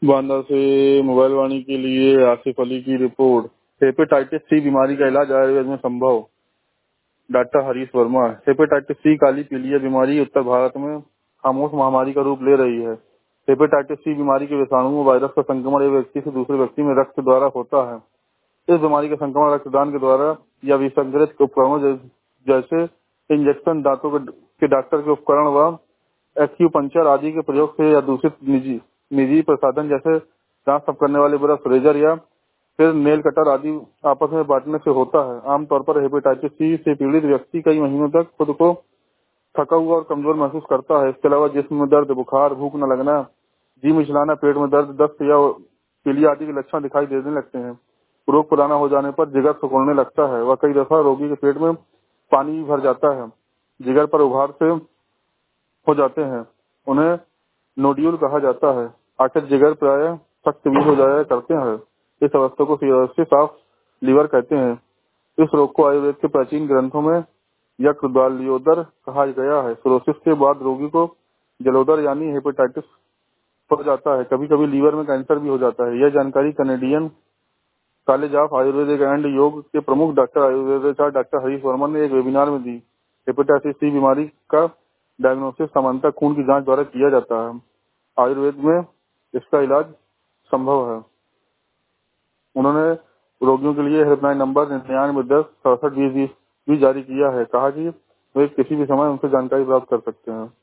बांदा से मोबाइल वाणी के लिए आसिफ अली की रिपोर्ट। हेपेटाइटिस सी बीमारी का इलाज आयुर्वेद में संभव। Doctor Harish Verma. Hepatitis C काली पीलिया बीमारी उत्तर भारत में खामोश महामारी का रूप ले रही है। हेपेटाइटिस सी बीमारी के विषाणु वायरस का संक्रमण एक व्यक्ति से दूसरे व्यक्ति में रक्त द्वारा होता है। इस बीमारी का संक्रमण रक्तदान के द्वारा या विसंगृत उपकरणों जैसे इंजेक्शन, दांतों के डॉक्टर के उपकरण व एक्यूपंक्चर आदि के प्रयोग से या दूषित निजी निजी प्रसाधन जैसे दांत साफ करने वाले ब्रश, रेजर या फिर नेल कटर आदि आपस में बांटने से होता है। आमतौर पर हेपेटाइटिस सी से पीड़ित व्यक्ति कई महीनों तक खुद को थका हुआ और कमजोर महसूस करता है। इसके अलावा जिस्म में दर्द, बुखार, भूख न लगना, जी मिचलाना, पेट में दर्द, दस्त या पीलिया आदि के लक्षण दिखाई देने लगते हैं। रोग पुराना हो जाने पर जिगर सिकुड़ने लगता है व कई दफा रोगी के पेट में पानी भी भर जाता है। जिगर पर उभार से हो जाते हैं, उन्हें नोड्यूल कहा जाता है। आखिर जिगर प्राय सख्त भी हो जाया करते हैं। इस अवस्था को सिरोसिस ऑफ लीवर कहते हैं। इस रोग को आयुर्वेद के प्राचीन ग्रंथों में यकृद्वाल्योदर कहा गया है। सिरोसिस के बाद रोगी को जलोदर यानी हेपेटाइटिस हो जाता है। कभी कभी लीवर में कैंसर भी हो जाता है। यह जानकारी Canadian college of Ayurvedic and Yoga के प्रमुख डॉक्टर हरीश वर्मा ने एक वेबिनार में दी। हेपेटाइटिस सी बीमारी का डायग्नोसिस सामान्यतः खून की जांच द्वारा किया जाता है। आयुर्वेद में इसका इलाज संभव है। उन्होंने रोगियों के लिए हेल्पलाइन नंबर 9910 6720 भी जारी किया है। कहा कि वे किसी भी समय उनसे जानकारी प्राप्त कर सकते हैं।